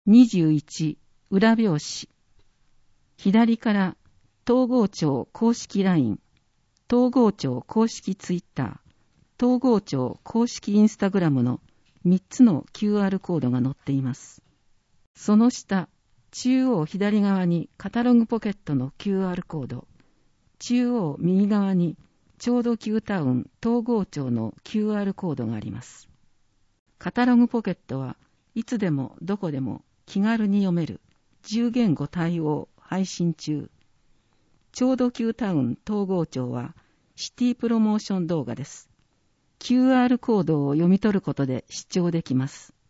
21、裏表紙。左から東郷町公式 LINE、東郷町公式 Twitter、東郷町公式 Instagram の3つの QR コードが載っています。その下、中央左側にカタログポケットの QR コード、中央右側にちょうど旧タウン東郷町の QR コードがあります。カタログポケットはいつでもどこでも気軽に読める10言語対応配信中。ちょうど旧タウン東郷町はシティプロモーション動画です。QR コードを読み取ることで視聴できます。